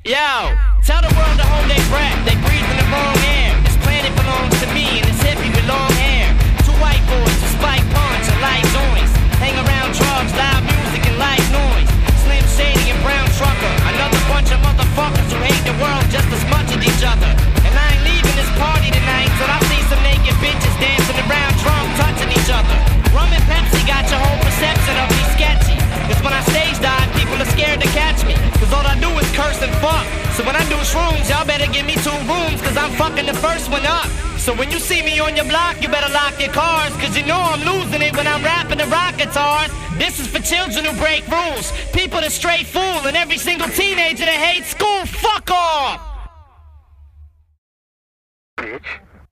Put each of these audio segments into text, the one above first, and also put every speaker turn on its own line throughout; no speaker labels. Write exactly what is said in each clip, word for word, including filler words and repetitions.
Yo, tell the world to hold their breath. They breathe in the wrong air. This planet belongs to me and this hippie with long hair. Two white boys with spike punch and light joints. Hang around drugs, loud music and light noise. Slim Shady and Brown Trucker. Another bunch of motherfuckers who hate the world just as much as each other. And I ain't leaving this party tonight till I see some naked bitches dancing around drunk, touching each other. Rum and Pepsi got your whole perception of me sketchy. Cause when I stage dive, people are scared to catch me. Cause all I do is curse and fuck. So when I do shrooms, y'all better give me two rooms. Cause I'm fucking the first one up. So when you see me on your block, you better lock your cars. Cause you know I'm losing it when I'm rapping the rock guitars. This is for children who break rules. People that straight fool. And every single teenager that hates school, fuck off!
Bitch.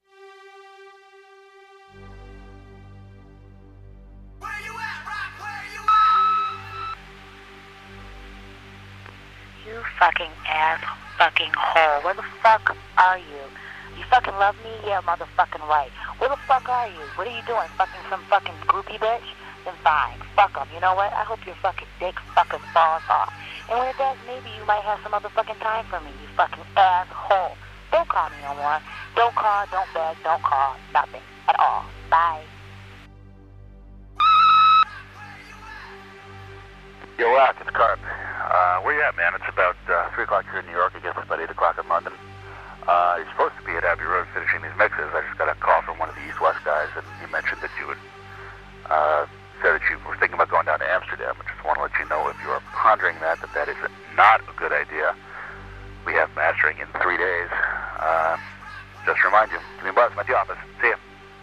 You fucking ass fucking hole. Where the fuck are you? You fucking love me? Yeah, motherfucking right. Where the fuck are you? What are you doing? Fucking some fucking groupie bitch? Then fine. Fuck them. You know what? I hope your fucking dick fucking falls off. And when it does, maybe you might have some motherfucking time for me, you fucking asshole. Don't call me no more. Don't call, don't beg, don't call. Nothing. At all. Bye.
Yo, Rock, it's Carp. Uh, where you at, man? It's about uh, three o'clock here in New York. I guess it's about eight o'clock in London. Uh, you're supposed to be at Abbey Road finishing these mixes. I just got a call from one of the East-West guys, and you mentioned that you would, uh, said that you were thinking about going down to Amsterdam. I just want to let you know, if you are pondering that, that that is not a good idea. We have mastering in three days. Uh, just remind you, give me a buzz. I'm at the office. See ya.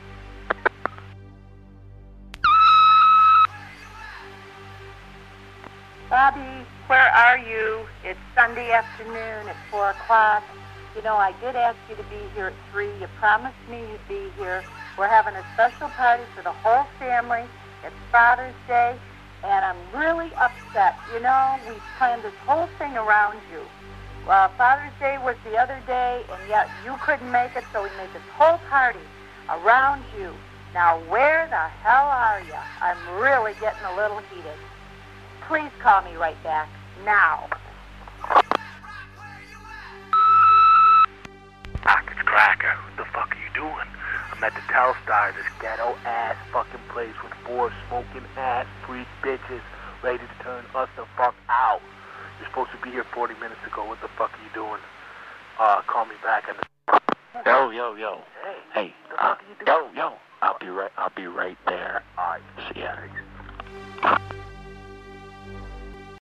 Bobby, where are you? It's Sunday afternoon at four o'clock. You know, I did ask you to be here at three. You promised me you'd be here. We're having a special party for the whole family. It's Father's Day, and I'm really upset. You know, we planned this whole thing around you. Well, Father's Day was the other day, and yet you couldn't make it, so we made this whole party around you. Now, where the hell are you? I'm really getting a little heated. Please call me right back, now.
Doc, it's Cracker. What the fuck are you doing? I'm at the Telstar, this ghetto-ass fucking place with four smoking-ass freak bitches ready to turn us the fuck out. You're supposed to be here forty minutes ago. What the fuck are you doing? Uh, call me back. And
Yo, yo, yo.
Hey,
Hey,
what the
uh,
fuck are you doing?
yo, yo. I'll be right. I'll be right there.
All right.